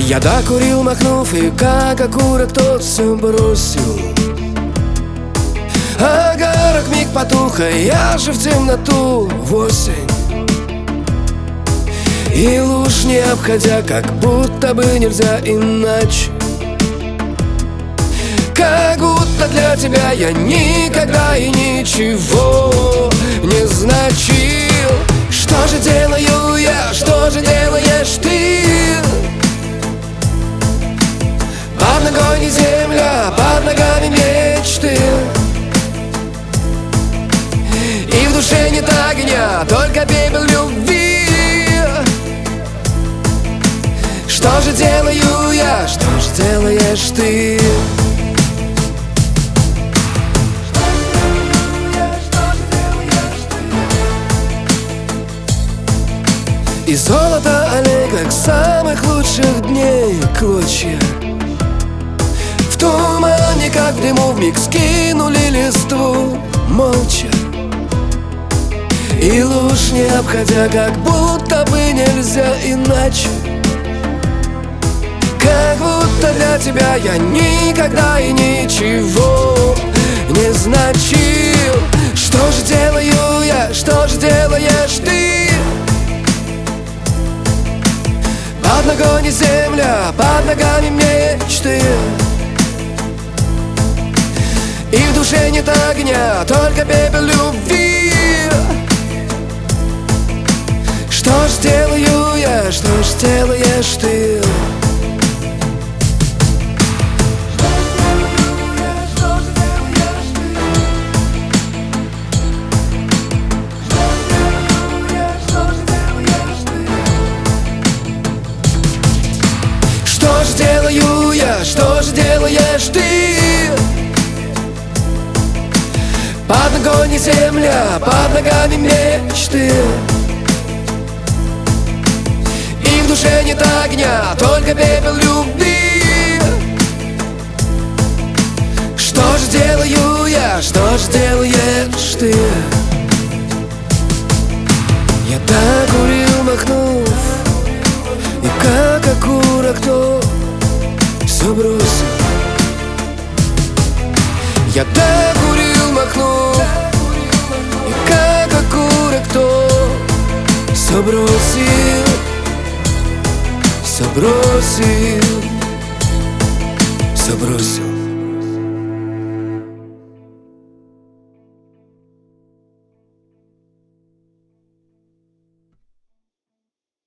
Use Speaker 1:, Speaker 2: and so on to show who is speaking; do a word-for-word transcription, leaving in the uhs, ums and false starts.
Speaker 1: Я докурил, махнув, и как окурок тот все бросил. Огарок миг потух, а я же в темноту в осень. И луж не обходя, как будто бы нельзя иначе. Как будто для тебя я никогда и ничего не значил. Что же делаю я, что же делаешь ты? Под ногой не земля, под ногами мечты. И в душе нет огня, только пепел любви. Что же делаю я, что же делаешь ты? И золото аллей, как самых лучших дней клочья. В тумане, как в дыму, вмиг скинули листву молча. И луж не обходя, как будто бы нельзя иначе. Как будто для тебя я никогда и ничего не значил. Что же делаю я, что же делаешь ты? Под ногой не земля, под ногами мечты. И в душе нет огня, только пепел любви. Что ж делаю я, что ж делаешь ты? Что же делаю я, что же делаешь ты? Под ногой не земля, под ногами мечты. И в душе нет огня, только пепел любви. Что же делаю я, что же делаешь ты? Я докурил, махнув, и как окурок то все бросил. Я докурил, махнув, и как окурок то все бросил, все бросил, все бросил.